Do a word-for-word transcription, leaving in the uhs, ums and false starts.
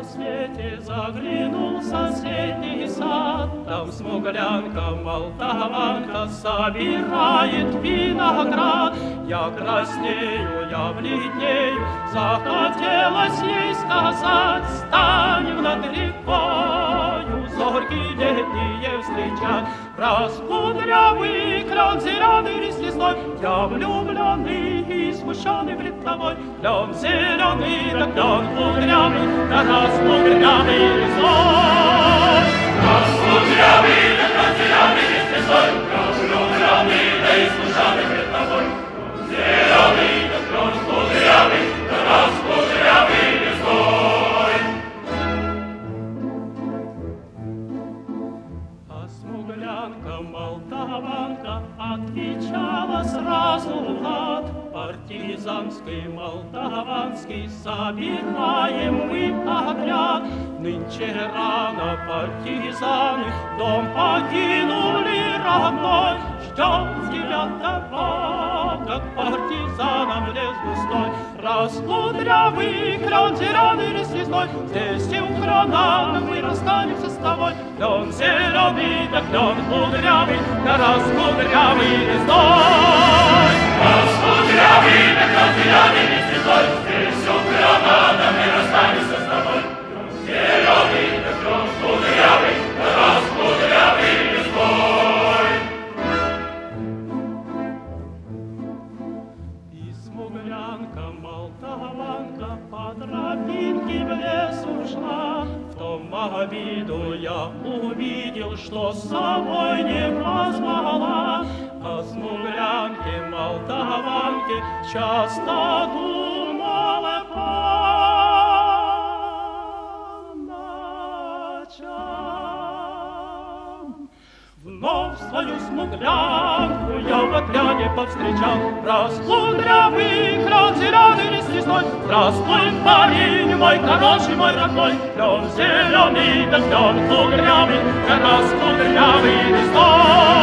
рассвете заглянул в соседний сад. Там смуглянка, молдаванка собирает виноград. Я краснею, я бледнею, захотелось ей сказать: станем над рекою зорьки летние встречать. Раскудрявый крон зеленый лист лесной, я влюбленный и смущенный пред тобой. Клен зеленый, да клен кудрявый, да раскудрявый лесной. Раскудрявый, да клен зеленый лист лесной, я влюбленный, да и смущенный пред тобой. Клен зеленый, да клен кудрявый, да раскудрявый лесной. Смуглянка, молдаванка отвечала сразу Влад: партизанский, молдаванский собираем мы отряд. Нынче рано партизаны дом покинули родной. Ждем девятого, как партизанам лес густой. Раскудрявый крон зеленый лист лесной, здесь и у крона мы расстанемся с тобой. Клен зеленый, да клен кудрявый, да раскудрявый лесной. Раскудрявый, да клен зеленый лист лесной, здесь у крона мы расстанемся с тобой. Клен зеленый, да клен кудрявый, да раскудрявый лесной. Смуглянка, молдаванка по тропинке в лес ушла. В том обиду я увидел, что с собой не позвала. О смуглянке, молдаванке часто думала по ночам. Вновь свою смуглянку я в отряде повстречал. Раскудрявый крон зеленый лист лесной, здравствуй, парень мой хороший, мой родной. Клен зеленый, да клен кудрявый, да раскудрявый лесной.